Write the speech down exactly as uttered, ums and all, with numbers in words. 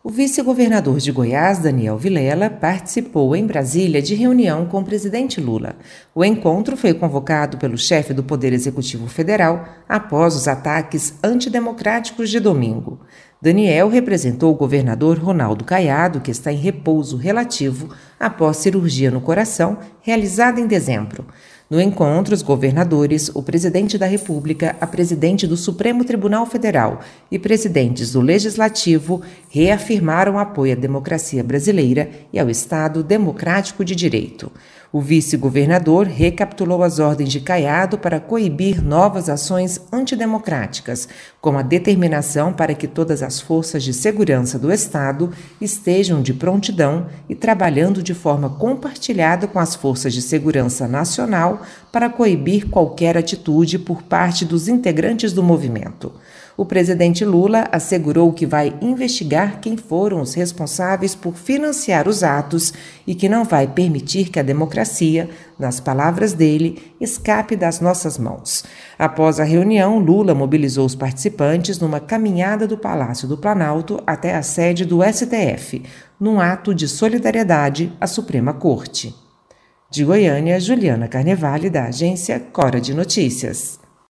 O vice-governador de Goiás, Daniel Vilela, participou em Brasília de reunião com o presidente Lula. O encontro foi convocado pelo chefe do Poder Executivo Federal após os ataques antidemocráticos de domingo. Daniel representou o governador Ronaldo Caiado, que está em repouso relativo após cirurgia no coração realizada em dezembro. No encontro, os governadores, o presidente da República, a presidente do Supremo Tribunal Federal e presidentes do Legislativo reafirmaram apoio à democracia brasileira e ao Estado democrático de direito. O vice-governador recapitulou as ordens de Caiado para coibir novas ações antidemocráticas, como a determinação para que todas as forças de segurança do Estado estejam de prontidão e trabalhando de forma compartilhada com as forças de segurança nacional para coibir qualquer atitude por parte dos integrantes do movimento. O presidente Lula assegurou que vai investigar quem foram os responsáveis por financiar os atos e que não vai permitir que a democracia, nas palavras dele, escape das nossas mãos. Após a reunião, Lula mobilizou os participantes numa caminhada do Palácio do Planalto até a sede do S T F, num ato de solidariedade à Suprema Corte. De Goiânia, Juliana Carnevale, da agência Cora de Notícias.